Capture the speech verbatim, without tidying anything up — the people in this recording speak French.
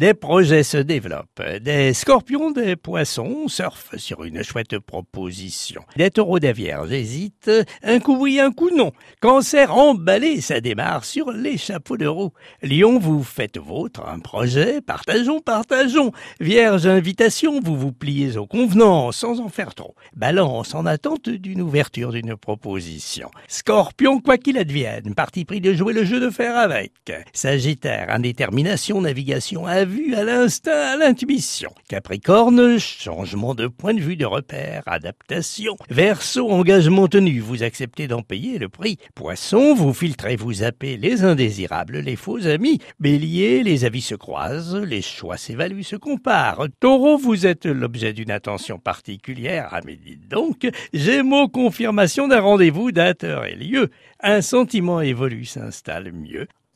Des projets se développent. Des scorpions, des poissons surfent sur une chouette proposition. Des taureaux, des vierges hésitent. Un coup oui, un coup non. Cancer emballé, ça démarre sur les chapeaux de roue. Lion, vous faites vôtre un projet. Partageons, partageons. Vierge, invitation, vous vous pliez aux convenances sans en faire trop. Balance, en attente d'une ouverture d'une proposition. Scorpion, quoi qu'il advienne, parti pris de jouer le jeu de fer avec. Sagittaire, indétermination, navigation à vue, à l'instinct, à l'intuition. Capricorne, changement de point de vue, de repère, adaptation. Verseau, engagement tenu, vous acceptez d'en payer le prix. Poisson, vous filtrez, vous zappez les indésirables, les faux amis. Bélier, les avis se croisent, les choix s'évaluent, se comparent. Taureau, vous êtes l'objet d'une attention particulière. Ah mais dites donc, Gémeaux, confirmation d'un rendez-vous, date, heure et lieu. Un sentiment évolue, s'installe mieux.